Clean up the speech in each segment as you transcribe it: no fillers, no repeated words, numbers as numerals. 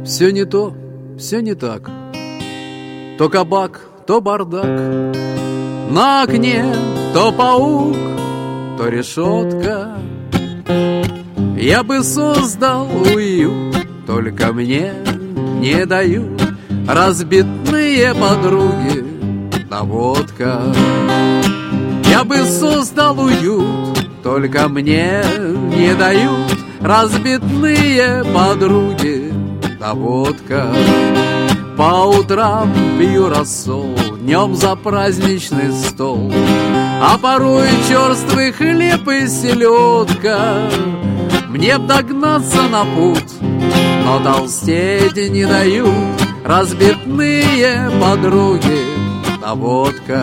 Все не то, все не так. То кабак, то бардак. На окне то паук, то решетка. Я бы создал уют, только мне не дают разбитные подруги да водка. Я бы создал уют, только мне не дают разбитные подруги да водка. По утрам пью рассол, днем за праздничный стол, а порой черствый хлеб и селедка. Мне б догнаться на путь, но толстеть не дают разбитные подруги да водка.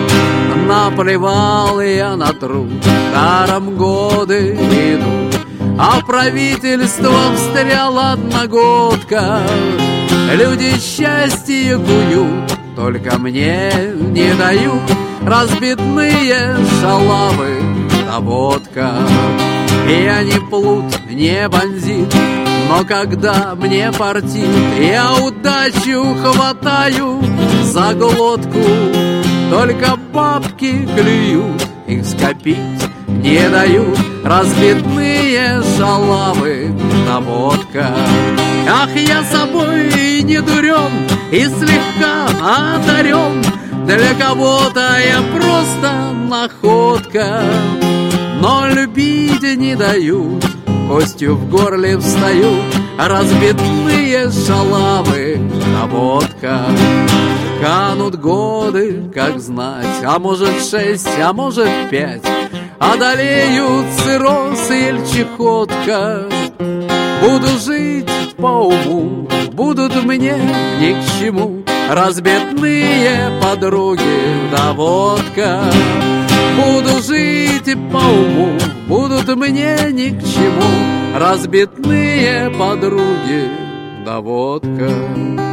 Наплевал я на труд, даром годы идут, а в правительство встряла одногодка. Люди счастье куют, только мне не дают разбитные шалавы да водка. Я не плут, не бандит, но когда мне портит, я удачу хватаю за глотку. Только бабки клюют, их скопить не дают разбитные шалавы да водка. Ах, я собой не дурен и слегка одарен, для кого-то я просто находка. Но любить не дают, костью в горле встают разбитные шалавы да водка. Канут годы, как знать, а может 6, а может 5, одолеют цирроз или чехотка. Буду жить по уму, будут мне ни к чему разбитные подруги да водка. Буду жить по уму, будут мне ни к чему разбитные подруги да водка.